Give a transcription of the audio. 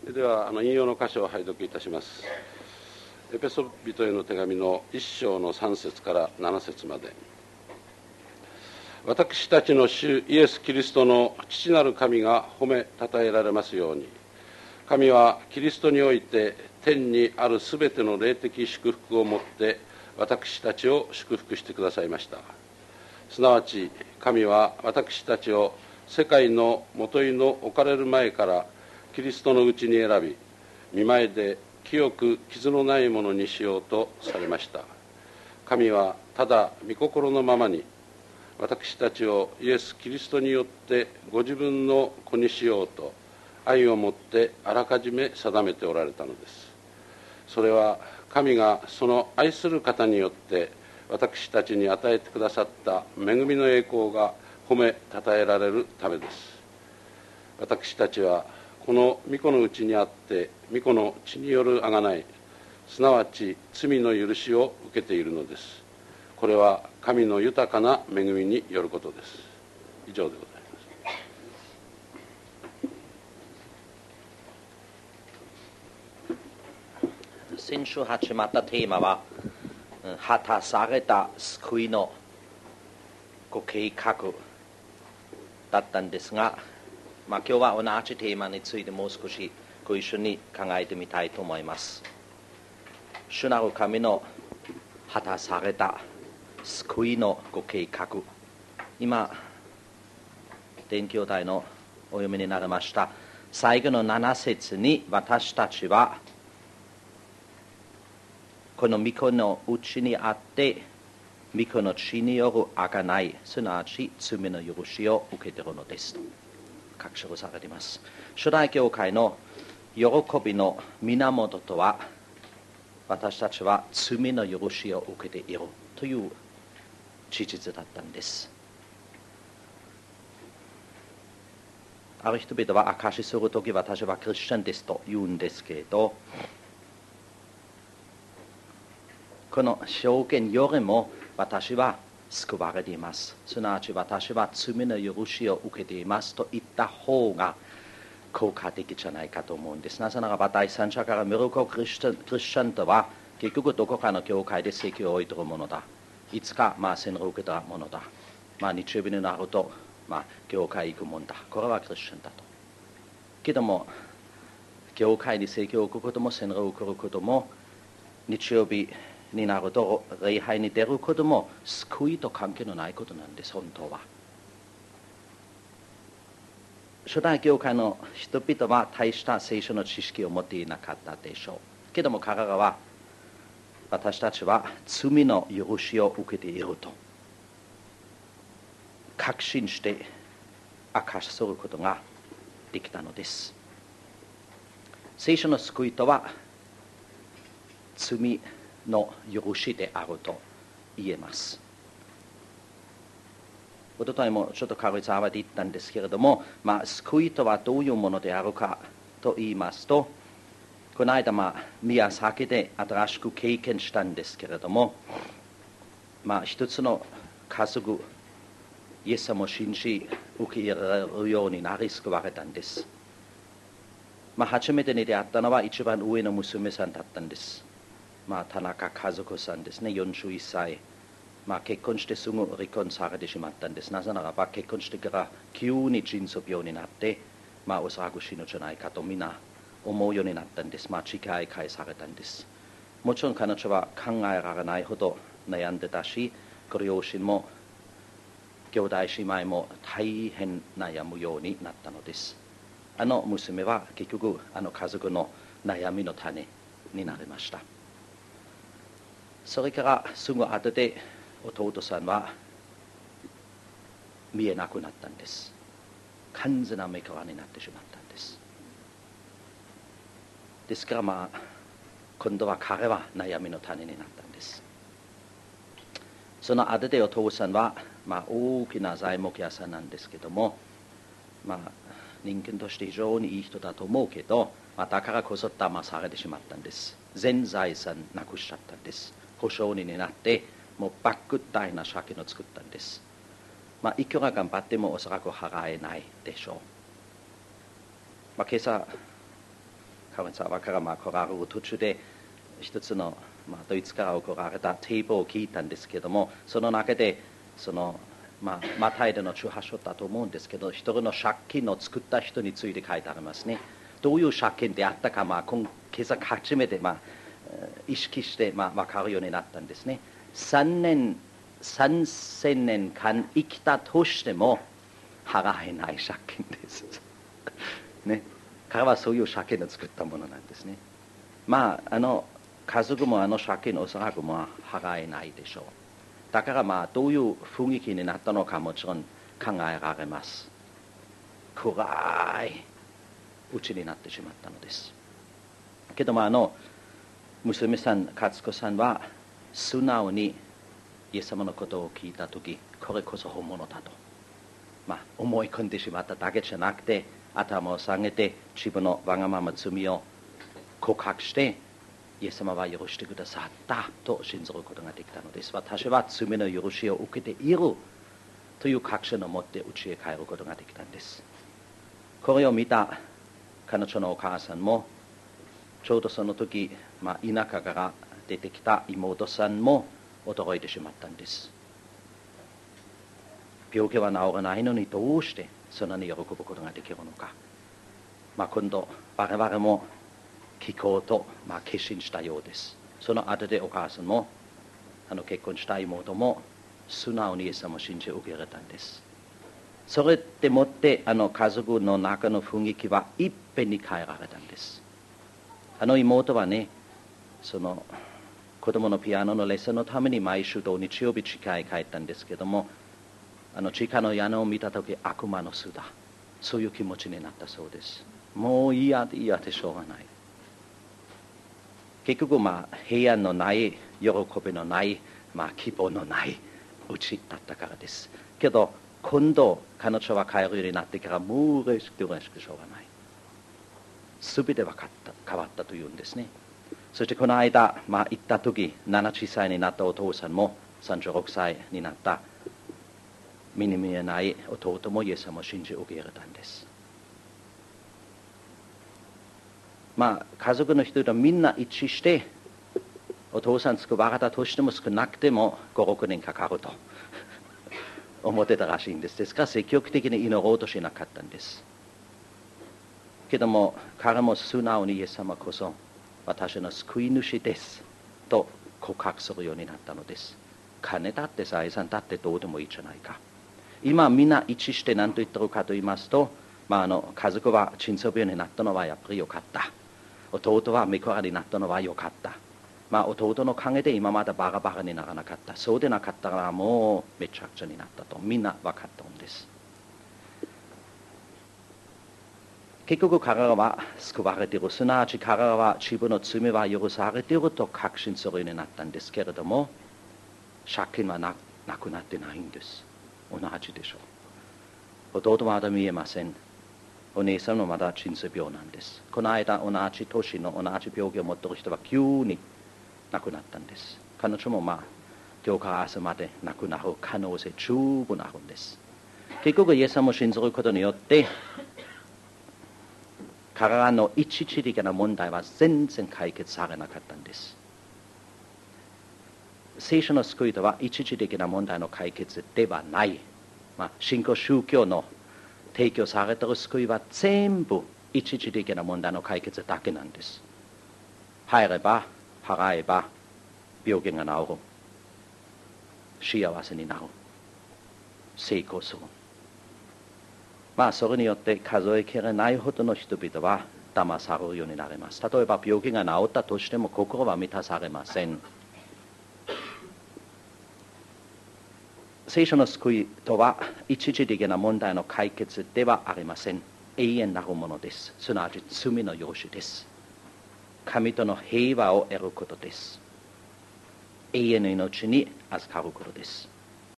では引用の箇所を拝読いたします。エペソ人への手紙の1章の3節から7節まで。私たちの主イエス・キリストの父なる神が褒めたたえられますように、神はキリストにおいて天にあるすべての霊的祝福をもって私たちを祝福してくださいました。すなわち神は私たちを世界のもといの置かれる前からキリストのうちに選び、御前で清く傷のないものにしようとされました。神はただ御心のままに私たちをイエス・キリストによってご自分の子にしようと愛をもってあらかじめ定めておられたのです。それは神がその愛する方によって私たちに与えてくださった恵みの栄光が褒めたたえられるためです。私たちはこの御子のうちにあって御子の血による贖い、すなわち罪の許しを受けているのです。これは神の豊かな恵みによることです。以上でございます。先週始まったテーマは果たされた救いのご計画だったんですが、今日は同じテーマについてもう少しご一緒に考えてみたいと思います。主なる神の果たされた救いのご計画、今伝教題のお読みになりました最後の7節に、私たちはこの御子のうちにあって御子の血による贖い、すなわち罪の許しを受けているのですと書き記されています。初代教会の喜びの源とは、私たちは罪の許しを受けているという事実だったんです。ある人々は証しするとき、私はクリスチャンですと言うんですけれど、この証言よりも私は救われています、すなわち私は罪の許しを受けていますと言った方が効果的じゃないかと思うんです。なぜならば第三者から見るとクリスチャンとは結局どこかの教会で籍を置いているものだ、いつか洗礼を受けたものだ、日曜日になると教会行くもんだ、これはクリスチャンだと。けども教会に籍を置くことも洗礼を受けることも、日曜日になると礼拝に出ることも救いと関係のないことなんです。本当は初代教会の人々は大した聖書の知識を持っていなかったでしょうけども、彼らは私たちは罪の許しを受けていると確信して証しすることができたのです。聖書の救いとは罪の許しであると言えます。おとといもちょっと軽井沢で言ったんですけれども、救いとはどういうものであるかと言いますと、この間宮崎で新しく経験したんですけれども、一つの家族イエス様を信じ受け入れられるようになり救われたんです。初めてに出会ったのは一番上の娘さんだったんです。田中和子さんですね、41歳。結婚してすぐ離婚されてしまったんです。なぜならば結婚してから急に腎臓病になって、おそらく死ぬんじゃないかとみんな思うようになったんです。近い返されたんです。もちろん彼女は考えられないほど悩んでたし、ご両親も兄弟姉妹も大変悩むようになったのです。娘は結局家族の悩みの種になりました。それからすぐ後で弟さんは見えなくなったんです。完全な目からになってしまったんです。ですから今度は彼は悩みの種になったんです。その後でお父さんは、大きな材木屋さんなんですけども、人間として非常にいい人だと思うけど、だからこそ騙されてしまったんです。全財産なくしちゃったんです。保証人になってもう莫大な借金を作ったんです。いくら頑張ってもおそらく払えないでしょう。今朝神様から来られる途中で一つの、ドイツから送られたテープを聞いたんですけども、その中でマタイでの18章だと思うんですけど、一人の借金を作った人について書いてありますね。どういう借金であったか、今朝初めて、意識して、分かるようになったんですね。3000年間生きたとしても払えない借金ですね。彼はそういう借金を作ったものなんですね。家族も借金をおそらく払えないでしょう。だからどういう雰囲気になったのかもちろん考えられます。暗いうちになってしまったのです。けど娘さん、勝子さんは素直にイエス様のことを聞いたとき、これこそ本物だと、思い込んでしまっただけじゃなくて、頭を下げて自分のわがまま罪を告白して、イエス様は許してくださったと信じることができたのです。私は罪の許しを受けているという確信を持って家へ帰ることができたんです。これを見た彼女のお母さんも、ちょうどその時、田舎から出てきた妹さんも驚いてしまったんです。病気は治らないのにどうしてそんなに喜ぶことができるのか。今度我々も聞こうと決心したようです。その後でお母さんも結婚した妹も素直にイエス様を信じ受け入れたんです。それでもって家族の中の雰囲気はいっぺんに変えられたんです。妹はね、その子供のピアノのレッスンのために毎週土日曜日地下へ帰ったんですけども、地下の屋根を見たとき、悪魔の巣だ、そういう気持ちになったそうです。もう嫌でしょうがない。結局平安のない喜びのない、希望のないうちだったからです。けど今度彼女は帰るようになってからもう嬉しくしょうがない。全ては変わったというんですね。そしてこの間、行った時、70歳になったお父さんも36歳になった目に見えない弟もイエス様を信じ受け入れたんです。家族の人々みんな一致してお父さん救われたとしても少なくても5、6年かかると思ってたらしいんです。ですから積極的に祈ろうとしなかったんです。けども彼も素直にイエス様こそ私の救い主ですと告白するようになったのです。金だって財産だってどうでもいいじゃないか。今みんな一致して何と言ってるかと言いますと、家族は腎臓病になったのはやっぱりよかった。弟は目からになったのはよかった。弟の陰で今までバカバカにならなかった。そうでなかったらもうめちゃくちゃになったとみんな分かったんです。結局彼らは救われている、すなわち彼らは自分の罪は許されていると確信するようになったんですけれども、借金はなくなってないんです。同じでしょう。弟はまだ見えません。お姉さんもまだ腎臓病なんです。この間同じ年の同じ病気を持っている人は急に亡くなったんです。彼女も今日から明日まで亡くなる可能性十分あるんです。結局イエス様を信じることによって彼らの一時的な問題は全然解決されなかったんです。聖書の救いとは一時的な問題の解決ではない。信仰宗教の提供されている救いは全部一時的な問題の解決だけなんです。入れば払えば病気が治る、幸せになる、成功する。それによって数えきれないほどの人々は騙されるようになります。例えば病気が治ったとしても心は満たされません。聖書の救いとは一時的な問題の解決ではありません。永遠なるものです。すなわち罪の許しです。神との平和を得ることです。永遠の命に預かることです。